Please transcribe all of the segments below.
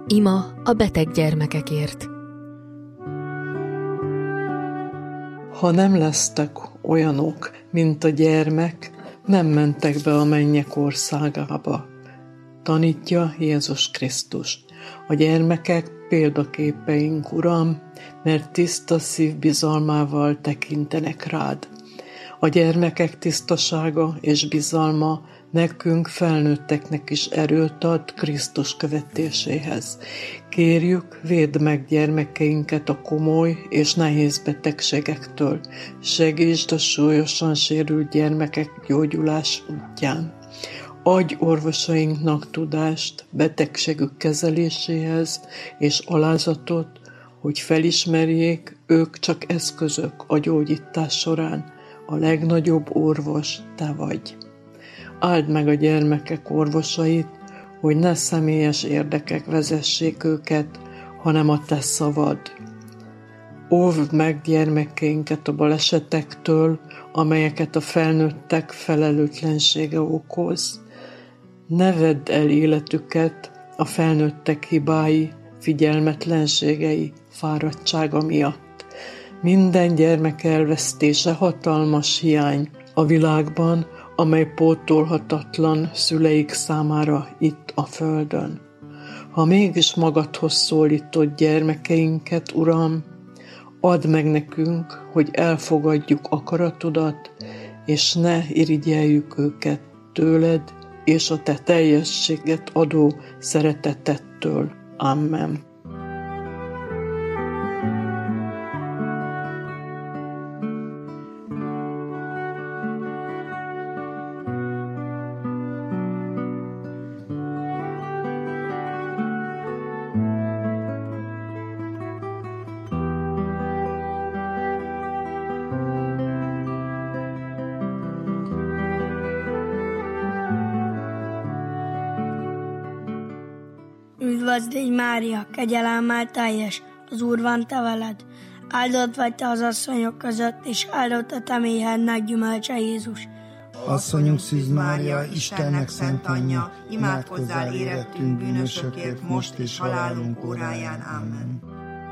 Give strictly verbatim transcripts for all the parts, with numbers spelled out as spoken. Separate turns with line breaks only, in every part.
Ima a beteg gyermekekért.
Ha nem lesztek olyanok, mint a gyermek, nem mentek be a mennyek országába. Tanítja Jézus Krisztus. A gyermekek példaképeink, Uram, mert tiszta szív bizalmával tekintenek rád. A gyermekek tisztasága és bizalma nekünk felnőtteknek is erőt ad Krisztus követéséhez. Kérjük, védd meg gyermekeinket a komoly és nehéz betegségektől. Segítsd a súlyosan sérült gyermekek gyógyulás útján. Adj orvosainknak tudást betegségük kezeléséhez és alázatot, hogy felismerjék, ők csak eszközök a gyógyítás során. A legnagyobb orvos te vagy. Áld meg a gyermekek orvosait, hogy ne személyes érdekek vezessék őket, hanem a te szavad. Óvd meg gyermekeinket a balesetektől, amelyeket a felnőttek felelőtlensége okoz. Ne vedd el életüket a felnőttek hibái, figyelmetlenségei, fáradtsága miatt. Minden gyermek elvesztése hatalmas hiány a világban, amely pótolhatatlan szüleik számára itt a földön. Ha mégis magadhoz szólítod gyermekeinket, Uram, add meg nekünk, hogy elfogadjuk akaratodat, és ne irigyeljük őket tőled, és a te teljességet adó szeretetettől. Amen.
Üdvözlégy Mária, kegyelemmel teljes, az Úr van te veled. Áldott vagy te az asszonyok között, és áldott a te méhednek gyümölcse Jézus.
Asszonyunk Szűz Mária, Istennek szent anyja, imádkozzál érettünk bűnösökért, most és halálunk óráján. Amen.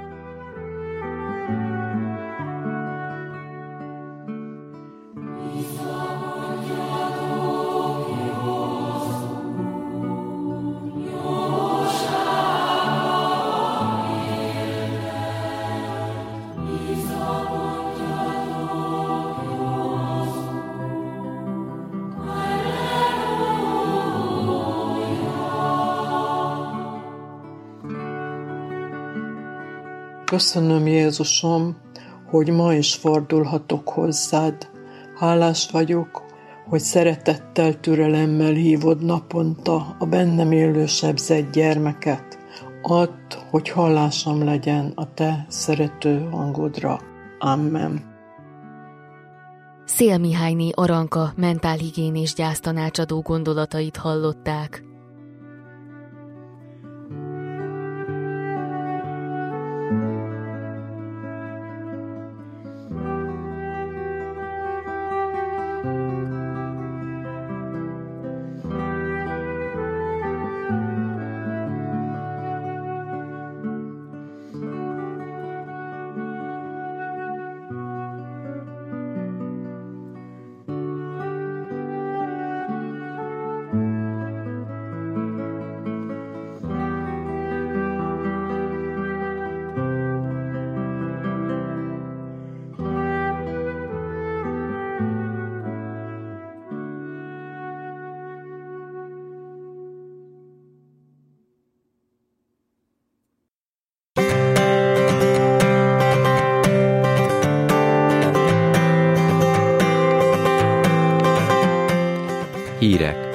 Köszönöm, Jézusom, hogy ma is fordulhatok hozzád. Hálás vagyok, hogy szeretettel, türelemmel hívod naponta a bennem élő sebzett gyermeket. Add, hogy hallásom legyen a te szerető hangodra. Amen.
Szél Mihályné Aranka mentálhigiénés gyásztanácsadó gondolatait hallották.
Hírek.